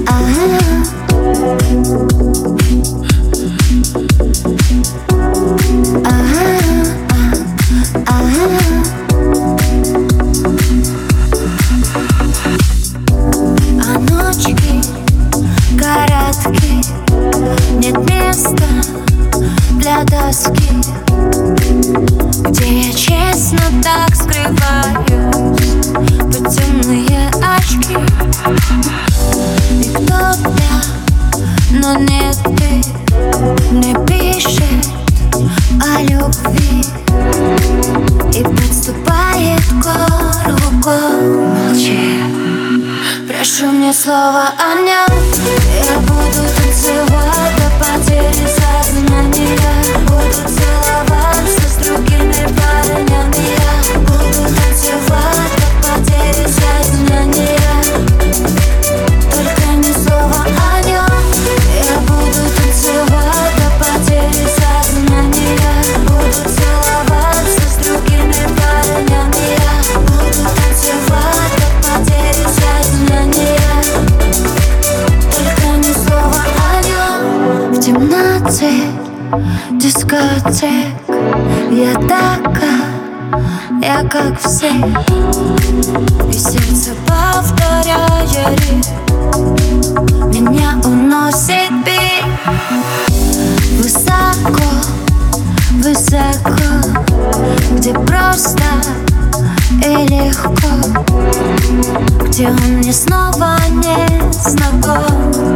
А ночки короткие, нет места для тоски, где я честно так скрываюсь под темные очки. И кто-то, но нет ты, мне пишет о любви и подступает к горлу. Молчи, прошу мне слово о нем. Я буду танцевать до потери сознания, буду целоваться с другими парнями. Я буду танцевать до потери сознания, только ни слова о нем. Я буду танцевать до потери сознания, буду целоваться с другими парнями. Я буду танцевать до потери сознания, только ни слова о нем. В темноте дискотек я такая, я как все, и сердце повторяет ритм, меня уносит бит. Высоко, высоко, где просто и легко, где он мне снова не знаком.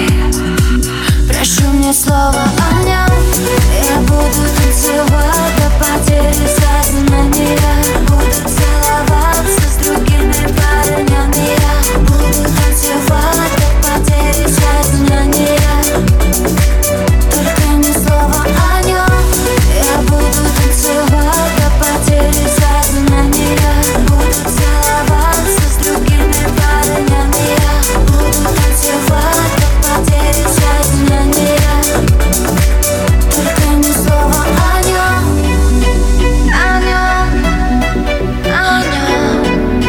Прошу мне слово о нем. Я буду танцевать до потери сознания, буду целоваться с другими парнями. Я буду танцевать до потери сознания, только ни слова о нем. Я буду танцевать до потери сознания, буду целоваться с другими парнями. Я буду танцевать до потери сознания, только ни слова о нем. О нем, о нем,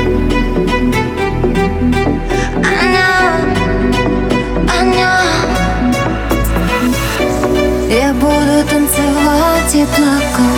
о нем. Я буду танцевать и плакать